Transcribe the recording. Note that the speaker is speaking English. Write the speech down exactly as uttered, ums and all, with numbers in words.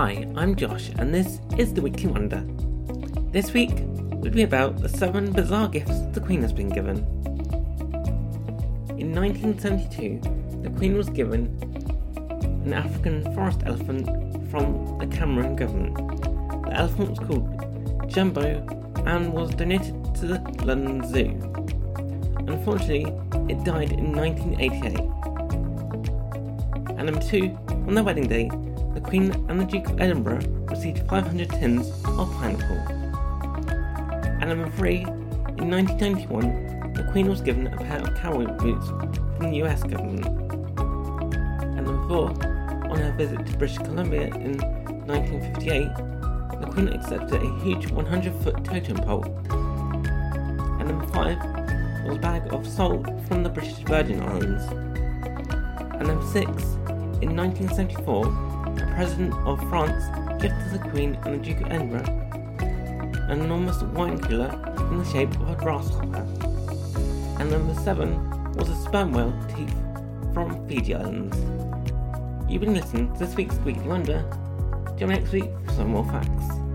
Hi, I'm Josh, and this is the Weekly Wonder. This week will be about the seven bizarre gifts the Queen has been given. In nineteen seventy-two, the Queen was given an African forest elephant from the Cameroon government. The elephant was called Jumbo and was donated to the London Zoo. Unfortunately, it died in nineteen eighty-eight. And number two, on their wedding day, the Queen and the Duke of Edinburgh received five hundred tins of pineapple. And number three, in nineteen ninety-one, the Queen was given a pair of cowboy boots from the U S government. And number four, on her visit to British Columbia in nineteen fifty-eight, the Queen accepted a huge one hundred foot totem pole. And number five was a bag of salt from the British Virgin Islands. And number six, in nineteen seventy-four, the President of France gifted the Queen and the Duke of Edinburgh an enormous wine cooler in the shape of a grasshopper. And number seven was a sperm whale teeth from Fiji Islands. You've been listening to this week's Weekly Wonder. Join me next week for some more facts.